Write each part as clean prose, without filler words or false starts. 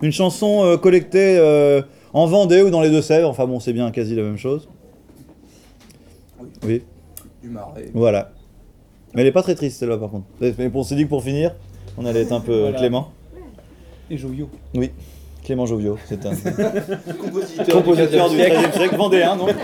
Une chanson collectée en Vendée ou dans les Deux-Sèvres. Enfin bon, c'est bien quasi la même chose. Oui. Du Marais. Voilà. Mais elle est pas très triste celle-là par contre. Mais on s'est dit que pour finir, on allait être un peu Voilà. Clément. Et joviaux. Oui. Clément Joviaux, c'est un Compositeur du XIIIe siècle, vendéen donc.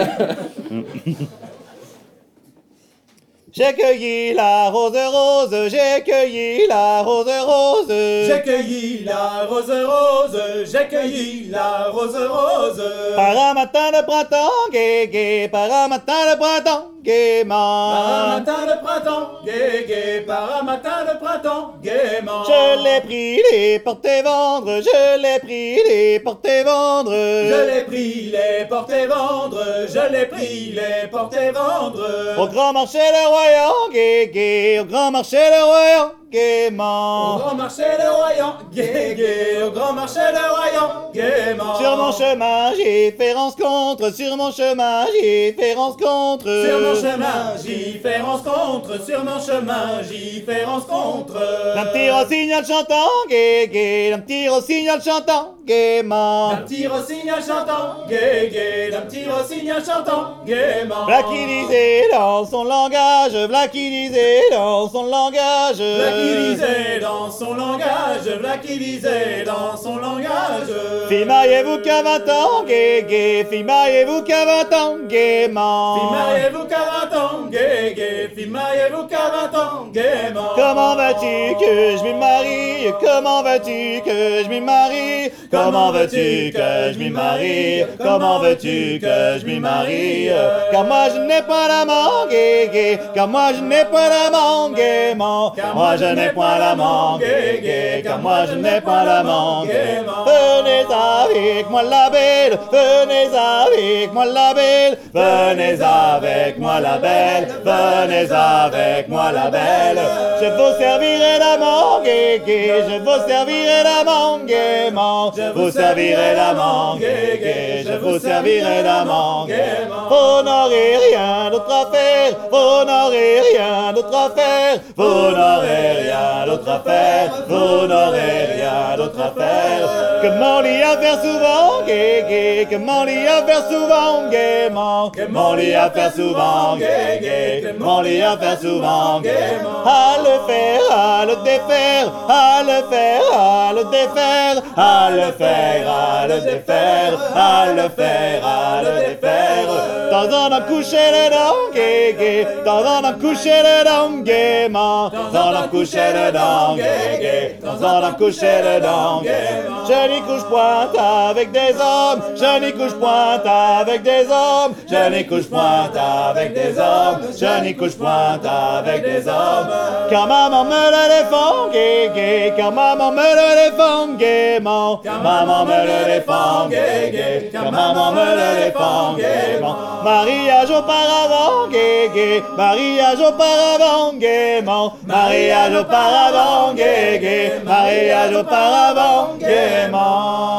J'ai cueilli la rose rose, j'ai cueilli la rose rose. J'ai cueilli la rose rose, j'ai cueilli la rose rose. Par un matin de printemps, gai gai, par un matin de printemps, gaiement. Par un matin de printemps, gai gai, par un matin de printemps, gaiement. Je l'ai pris les porter vendre, je l'ai pris les porter vendre. Je l'ai pris les porter vendre, je l'ai pris les porter vendre. Au grand marché de Royan, gai gai, au grand marché de Royan, Au gaiement. grand marché de Royan, gai gai, au grand marché de Royan, gaiement. Sur mon chemin, j'ai fait rencontre, sur mon chemin, j'ai fait rencontre. Sur mon chemin, j'y fais rencontre, sur mon chemin, j'y fais rencontre. D'un petit rossignol chantant, gai gai, d'un petit rossignol chantant, gaiement. D'un petit rossignol chantant, gai gai, d'un petit rossignol chantant, gaiement. V'là qui disait dans son langage, v'là qui disait dans son langage. V'là qui disait dans son langage, v'là qui disait dans son langage. Fille, mariez-vous qu'à 20 ans, gai gai, fille, mariez-vous qu'à 20 ans, gaiement. Fille, mariez-vous qu'à 20 ans, gai gai, fille, mariez-vous qu'à 20 ans, gaiement. Comment vas-tu que je m'y marie? Comment vas-tu que je m'y marie? Comment veux-tu que je m'y marie? Comment veux-tu que je m'y marie? Car moi je n'ai pas d'amant, gai gai, car moi je n'ai pas d'amant, gaiement. Car Moi je n'ai point d'amant, gai gai, car moi je n'ai pas d'amant, gaiement. Venez avec moi la belle, venez avec moi la belle, venez avec moi la belle, venez avec moi la belle. Je vous servirai d'amant, gai gai, je vous servirai d'amant, gaiement. Je vous servirai d'amant, gai gai, je vous servirai d'amant, gaiement. Vous n'aurez rien d'autre à faire, vous n'aurez rien d'autre à faire, vous n'aurez rien d'autre à faire, vous n'aurez rien d'autre à faire. Que mon lit à faire souvent, gai gai, que mon lit à faire souvent, gaiement. Que mon lit à faire souvent, gai gai, que mon lit à faire souvent, gaiement. À le faire, à le défaire, à le faire, à le défaire, à le faire, à le défaire, à le faire, à le défaire. Dans un coucher dedans, gai gai, dans un coucher dedans, gaiement. Dans un coucher dedans, gai gai, dans un coucher dedans, gaiement. Je n'y couche point avec des hommes, je n'y couche point avec des hommes, je n'y couche point avec des hommes, je n'y couche point avec des hommes. Car maman me le défend, gai gai, car maman me le défend, gaiement. Car maman me le défend, gai gai, car maman me le défend, gaiement. Mariage auparavant, gai gai, mariage auparavant, gaiement. Mariage auparavant, gai gai, mariage auparavant, gaiement.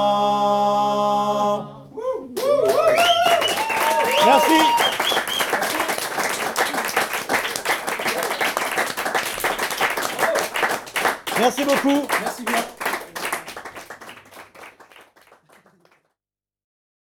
Merci. Merci beaucoup.